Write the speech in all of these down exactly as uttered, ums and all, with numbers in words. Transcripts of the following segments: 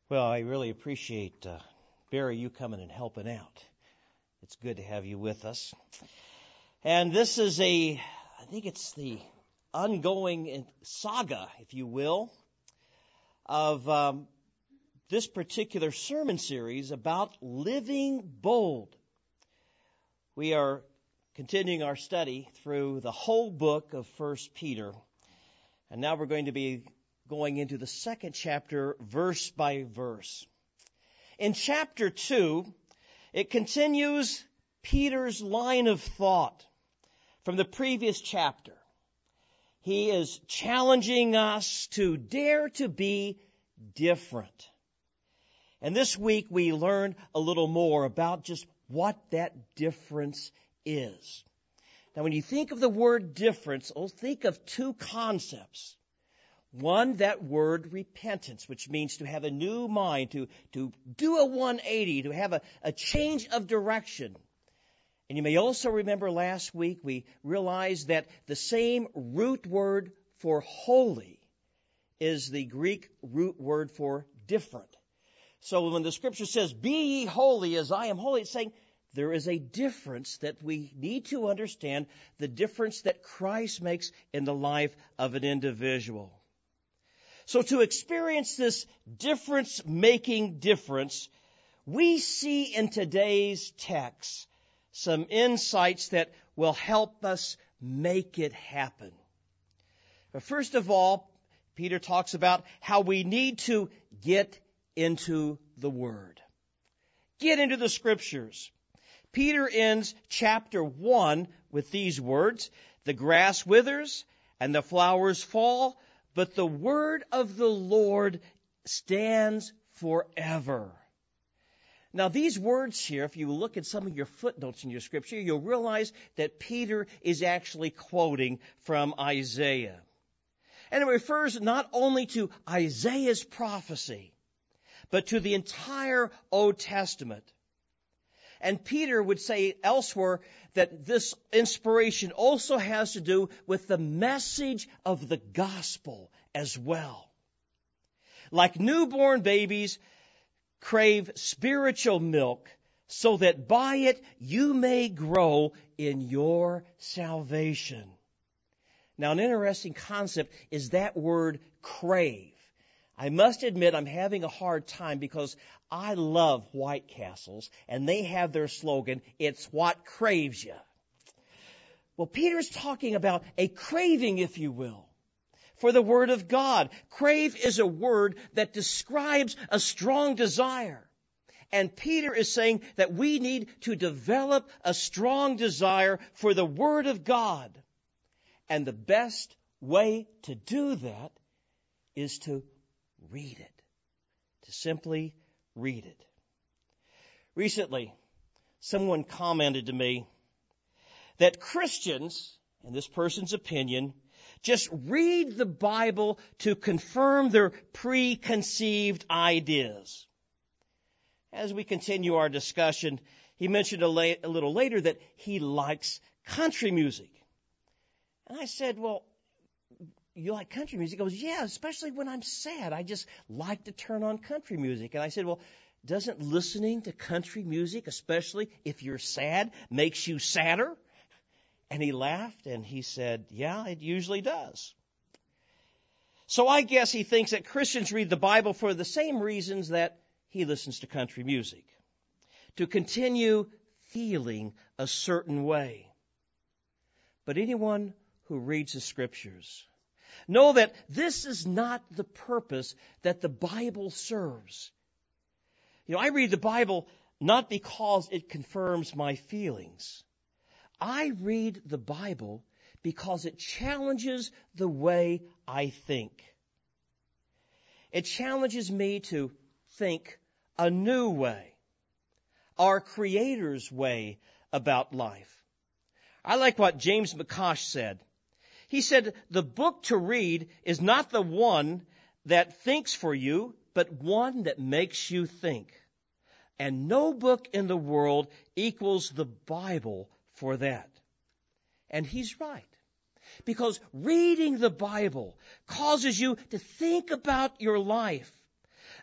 Well, I really appreciate, uh, Barry, you coming and helping out. It's good to have you with us. And this is a, I think it's the ongoing saga, if you will, of um, this particular sermon series about living bold. We are continuing our study through the whole book of First Peter. And now we're going to be going into the second chapter, verse by verse. In chapter two, it continues Peter's line of thought from the previous chapter. He is challenging us to dare to be different. And this week we learn a little more about just what that difference is. Now, when you think of the word difference, oh, think of two concepts. One, that word repentance, which means to have a new mind, to, to do a one eighty, to have a, a change of direction. And you may also remember last week we realized that the same root word for holy is the Greek root word for different. So when the scripture says, "Be ye holy as I am holy," it's saying there is a difference that we need to understand, the difference that Christ makes in the life of an individual. So to experience this difference-making difference, we see in today's text some insights that will help us make it happen. But first of all, Peter talks about how we need to get into the Word. Get into the Scriptures. Peter ends chapter one with these words, "The grass withers and the flowers fall, but the word of the Lord stands forever." Now, these words here, if you look at some of your footnotes in your scripture, you'll realize that Peter is actually quoting from Isaiah. And it refers not only to Isaiah's prophecy, but to the entire Old Testament. And Peter would say elsewhere that this inspiration also has to do with the message of the gospel as well. Like newborn babies crave spiritual milk, so that by it you may grow in your salvation. Now, an interesting concept is that word crave. I must admit I'm having a hard time because I love White Castles, and they have their slogan, "It's what craves you." Well, Peter's talking about a craving, if you will, for the Word of God. Crave is a word that describes a strong desire. And Peter is saying that we need to develop a strong desire for the Word of God. And the best way to do that is to read it, to simply read it. Recently, someone commented to me that Christians, in this person's opinion, just read the Bible to confirm their preconceived ideas. As we continue our discussion, he mentioned a, la- a little later that he likes country music. And I said, "Well, you like country music?" He goes, "Yeah, especially when I'm sad. I just like to turn on country music." And I said, "Well, doesn't listening to country music, especially if you're sad, makes you sadder?" And he laughed and he said, "Yeah, it usually does." So I guess he thinks that Christians read the Bible for the same reasons that he listens to country music, to continue feeling a certain way. But anyone who reads the Scriptures know that this is not the purpose that the Bible serves. You know, I read the Bible not because it confirms my feelings. I read the Bible because it challenges the way I think. It challenges me to think a new way, our Creator's way about life. I like what James McCosh said. He said, "The book to read is not the one that thinks for you, but one that makes you think. And no book in the world equals the Bible for that." And he's right. Because reading the Bible causes you to think about your life,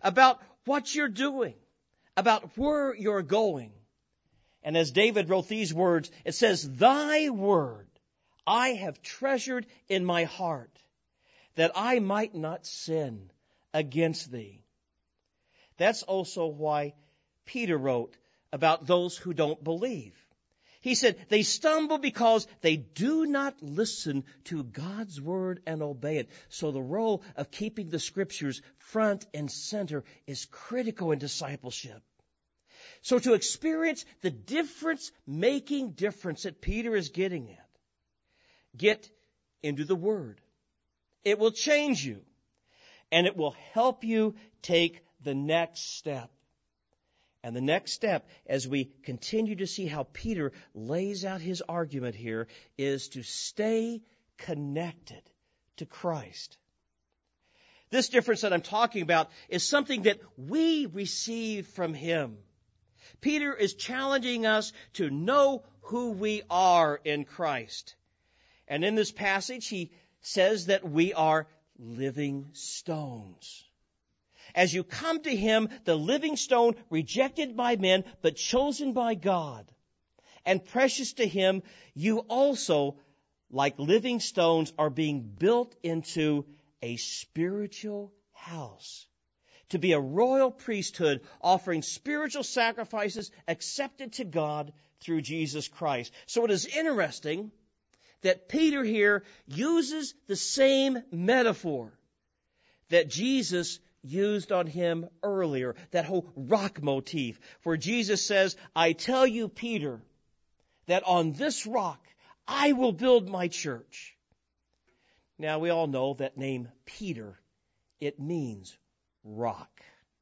about what you're doing, about where you're going. And as David wrote these words, it says, "Thy word I have treasured in my heart, that I might not sin against thee." That's also why Peter wrote about those who don't believe. He said, they stumble because they do not listen to God's word and obey it. So the role of keeping the Scriptures front and center is critical in discipleship. So to experience the difference-making difference that Peter is getting at, get into the Word. It will change you, and it will help you take the next step. And the next step, as we continue to see how Peter lays out his argument here, is to stay connected to Christ. This difference that I'm talking about is something that we receive from Him. Peter is challenging us to know who we are in Christ. And in this passage, he says that we are living stones. As you come to Him, the living stone, rejected by men, but chosen by God, and precious to Him, you also, like living stones, are being built into a spiritual house, to be a royal priesthood, offering spiritual sacrifices accepted to God through Jesus Christ. So it is interesting that Peter here uses the same metaphor that Jesus used on him earlier, that whole rock motif, where Jesus says, "I tell you, Peter, that on this rock I will build my church." Now, we all know that name Peter, it means rock.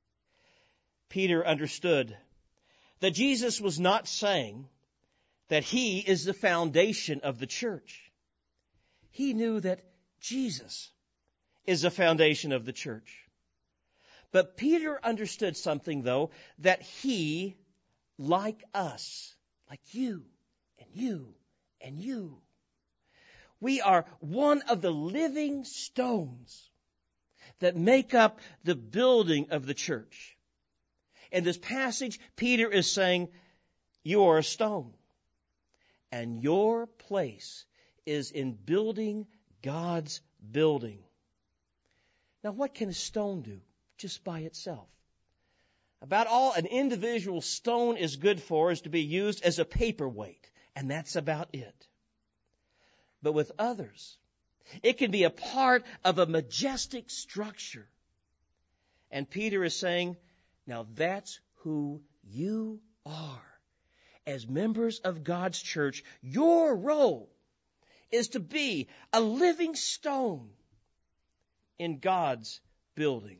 Peter understood that Jesus was not saying that He is the foundation of the church. He knew that Jesus is the foundation of the church. But Peter understood something, though, that he, like us, like you and you and you, we are one of the living stones that make up the building of the church. In this passage, Peter is saying, you are a stone, and your place is in building God's building. Now, what can a stone do just by itself? About all an individual stone is good for is to be used as a paperweight, and that's about it. But with others, it can be a part of a majestic structure. And Peter is saying, now that's who you are. As members of God's church, your role is to be a living stone in God's building.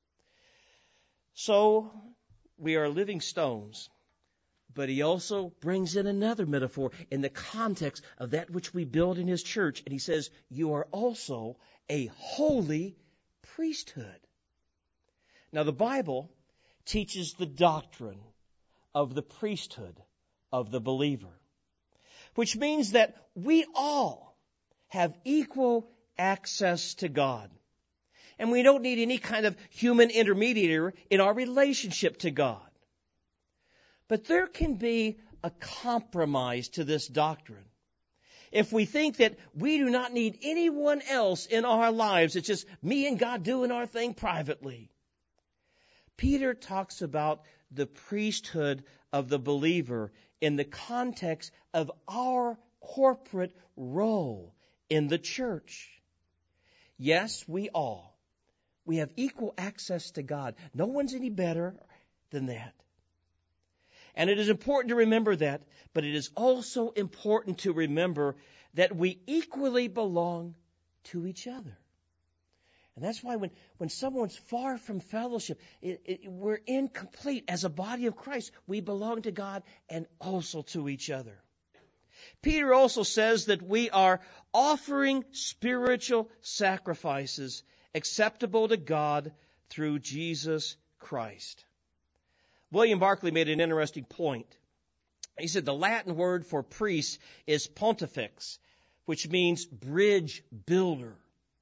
So we are living stones, but he also brings in another metaphor in the context of that which we build in his church. And he says, you are also a holy priesthood. Now the Bible teaches the doctrine of the priesthood of the believer, which means that we all have equal access to God. And we don't need any kind of human intermediary in our relationship to God. But there can be a compromise to this doctrine. If we think that we do not need anyone else in our lives, it's just me and God doing our thing privately. Peter talks about the priesthood of the believer in the context of our corporate role in the church. Yes, we all. We have equal access to God. No one's any better than that. And it is important to remember that, but it is also important to remember that we equally belong to each other. And that's why when, when someone's far from fellowship, it, it, we're incomplete. As a body of Christ, we belong to God and also to each other. Peter also says that we are offering spiritual sacrifices acceptable to God through Jesus Christ. William Barclay made an interesting point. He said the Latin word for priest is pontifex, which means bridge builder.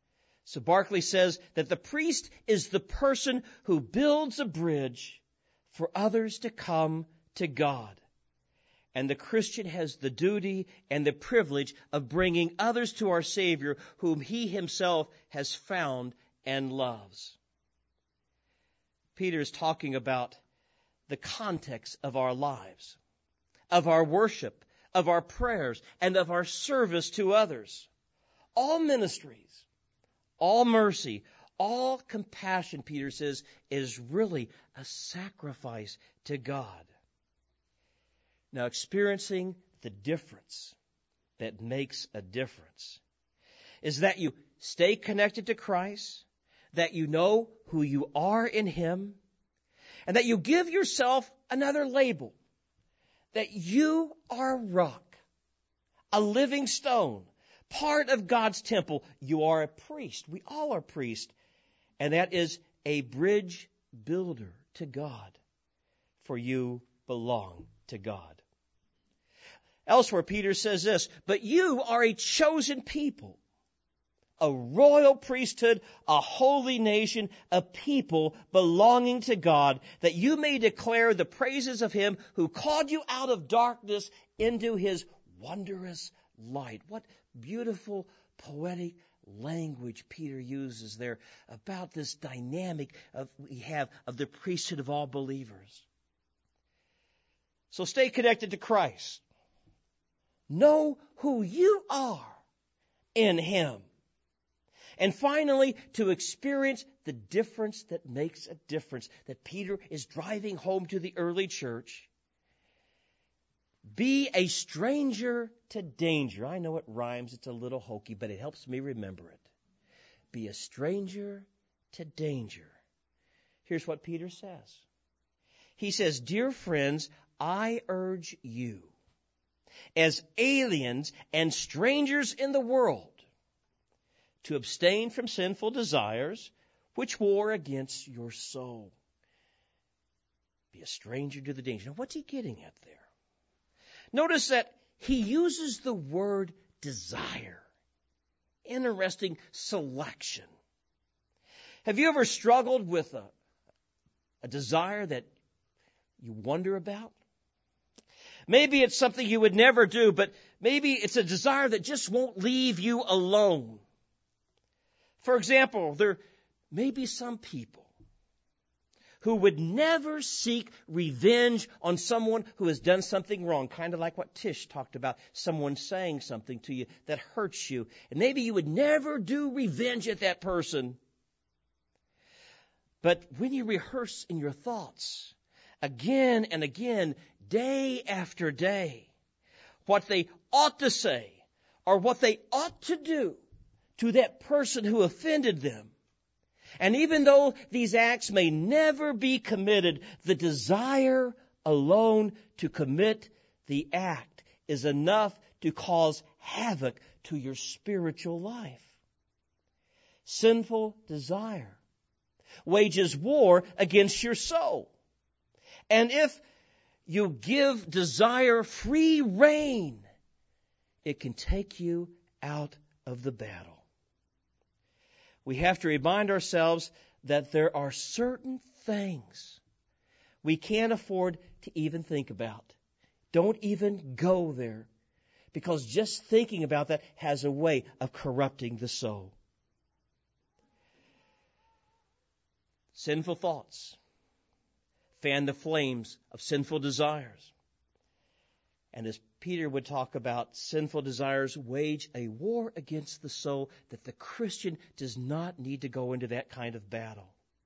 So Barclay says that the priest is the person who builds a bridge for others to come to God. And the Christian has the duty and the privilege of bringing others to our Savior, whom he himself has found and loves. Peter is talking about the context of our lives, of our worship, of our prayers, and of our service to others. All ministries, all mercy, all compassion, Peter says, is really a sacrifice to God. Now, experiencing the difference that makes a difference is that you stay connected to Christ, that you know who you are in Him, and that you give yourself another label, that you are a rock, a living stone, part of God's temple. You are a priest. We all are priests. And that is a bridge builder to God, for you belong to God. Elsewhere, Peter says this, but you are a chosen people, a royal priesthood, a holy nation, a people belonging to God, that you may declare the praises of Him who called you out of darkness into His wondrous light. What beautiful poetic language Peter uses there about this dynamic of we have of the priesthood of all believers. So stay connected to Christ. Know who you are in Him. And finally, to experience the difference that makes a difference that Peter is driving home to the early church. Be a stranger to danger. I know it rhymes, it's a little hokey, but it helps me remember it. Be a stranger to danger. Here's what Peter says. He says, dear friends, I urge you, as aliens and strangers in the world, to abstain from sinful desires which war against your soul. Be a stranger to the danger. Now, what's he getting at there? Notice that he uses the word desire. Interesting selection. Have you ever struggled with a, a desire that you wonder about? Maybe it's something you would never do, but maybe it's a desire that just won't leave you alone. For example, there may be some people who would never seek revenge on someone who has done something wrong, kind of like what Tish talked about, someone saying something to you that hurts you. And maybe you would never do revenge at that person. But when you rehearse in your thoughts, again and again, day after day, what they ought to say or what they ought to do to that person who offended them. And even though these acts may never be committed, the desire alone to commit the act is enough to cause havoc to your spiritual life. Sinful desire wages war against your soul. And if you give desire free rein, it can take you out of the battle. We have to remind ourselves that there are certain things we can't afford to even think about. Don't even go there, because just thinking about that has a way of corrupting the soul. Sinful thoughts fan the flames of sinful desires. And as Peter would talk about, sinful desires wage a war against the soul, that the Christian does not need to go into that kind of battle.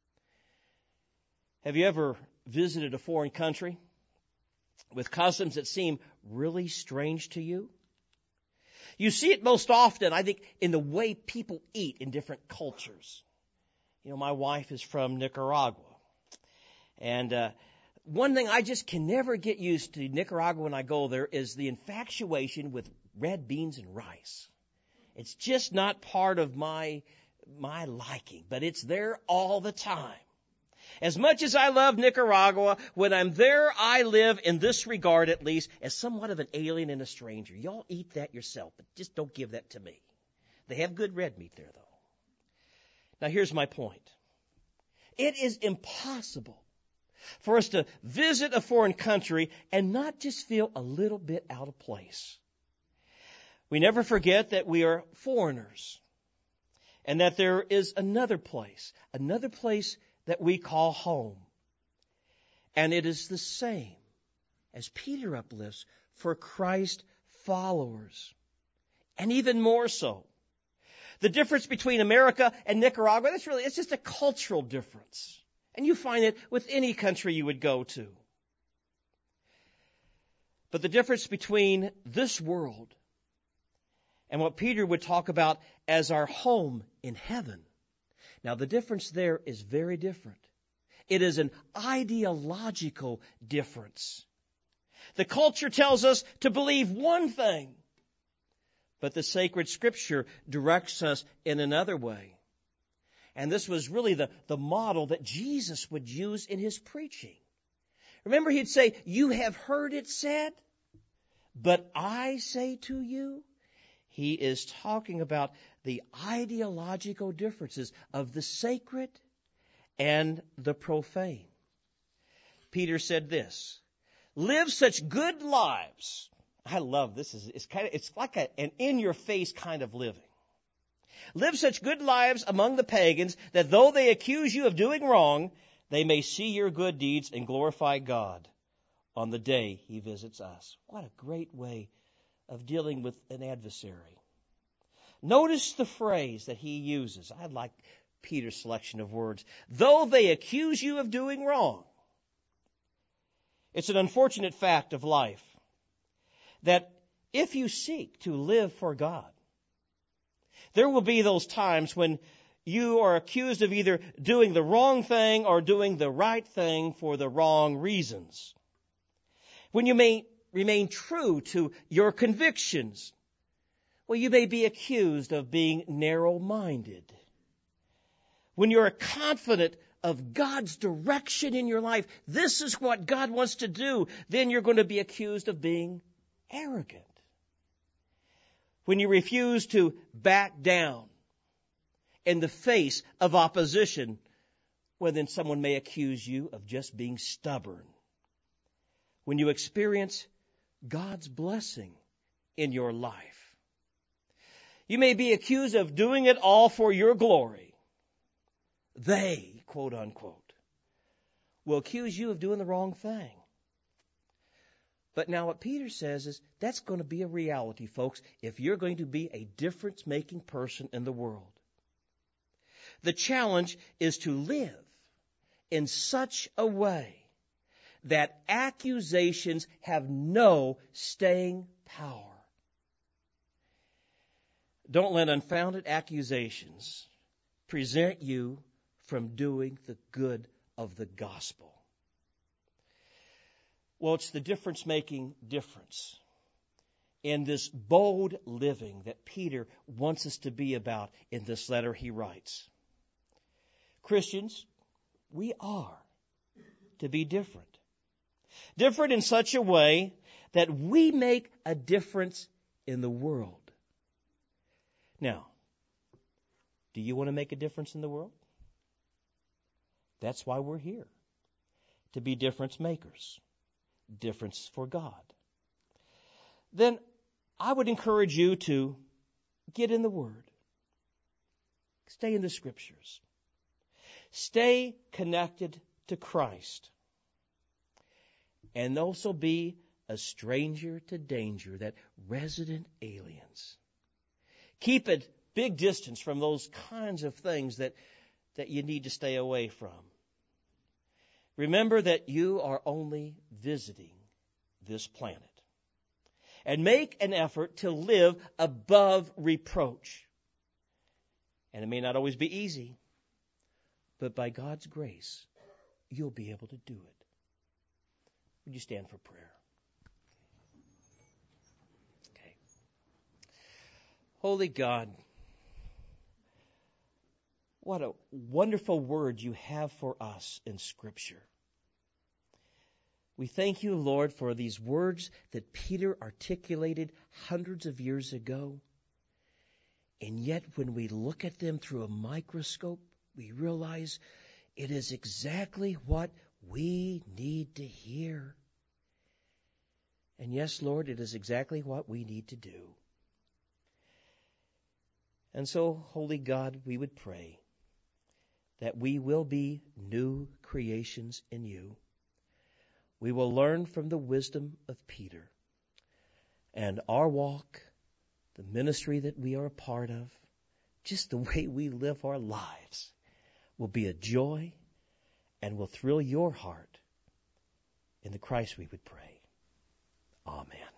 Have you ever visited a foreign country with customs that seem really strange to you? You see it most often, I think, in the way people eat in different cultures. You know, my wife is from Nicaragua. And uh, one thing I just can never get used to Nicaragua when I go there is the infatuation with red beans and rice. It's just not part of my my liking, but it's there all the time. As much as I love Nicaragua, when I'm there, I live, in this regard at least, as somewhat of an alien and a stranger. Y'all eat that yourself, but just don't give that to me. They have good red meat there, though. Now here's my point. It is impossible for us to visit a foreign country and not just feel a little bit out of place. We never forget that we are foreigners and that there is another place, another place that we call home. And it is the same, as Peter uplifts, for Christ followers. And even more so. The difference between America and Nicaragua, that's really, it's just a cultural difference. And you find it with any country you would go to. But the difference between this world and what Peter would talk about as our home in heaven. Now, the difference there is very different. It is an ideological difference. The culture tells us to believe one thing, but the sacred Scripture directs us in another way. And this was really the, the model that Jesus would use in his preaching. Remember, he'd say, "You have heard it said, but I say to you." He is talking about the ideological differences of the sacred and the profane. Peter said this, "Live such good lives." I love this. It's kind of, it's like a, an in-your-face kind of living. "Live such good lives among the pagans that though they accuse you of doing wrong, they may see your good deeds and glorify God on the day he visits us." What a great way of dealing with an adversary. Notice the phrase that he uses. I like Peter's selection of words. Though they accuse you of doing wrong. It's an unfortunate fact of life that if you seek to live for God, there will be those times when you are accused of either doing the wrong thing or doing the right thing for the wrong reasons. When you may remain true to your convictions, well, you may be accused of being narrow-minded. When you're confident of God's direction in your life, this is what God wants to do, then you're going to be accused of being arrogant. When you refuse to back down in the face of opposition, well, then someone may accuse you of just being stubborn. When you experience God's blessing in your life, you may be accused of doing it all for your glory. They, quote unquote, will accuse you of doing the wrong thing. But now what Peter says is that's going to be a reality, folks, if you're going to be a difference-making person in the world. The challenge is to live in such a way that accusations have no staying power. Don't let unfounded accusations prevent you from doing the good of the gospel. Well, it's the difference-making difference in this bold living that Peter wants us to be about in this letter he writes. Christians, we are to be different. Different in such a way that we make a difference in the world. Now, do you want to make a difference in the world? That's why we're here, to be difference makers, difference for God. Then I would encourage you to get in the Word. Stay in the Scriptures. Stay connected to Christ. And also be a stranger to danger, that resident aliens. Keep a big distance from those kinds of things that, that you need to stay away from. Remember that you are only visiting this planet. And make an effort to live above reproach. And it may not always be easy, but by God's grace, you'll be able to do it. Would you stand for prayer? Okay. Holy God, what a wonderful word you have for us in Scripture. We thank you, Lord, for these words that Peter articulated hundreds of years ago. And yet when we look at them through a microscope, we realize it is exactly what we need to hear. And yes, Lord, it is exactly what we need to do. And so, Holy God, we would pray that we will be new creations in you. We will learn from the wisdom of Peter. And our walk, the ministry that we are a part of, just the way we live our lives, will be a joy and will thrill your heart. In the Christ we would pray. Amen.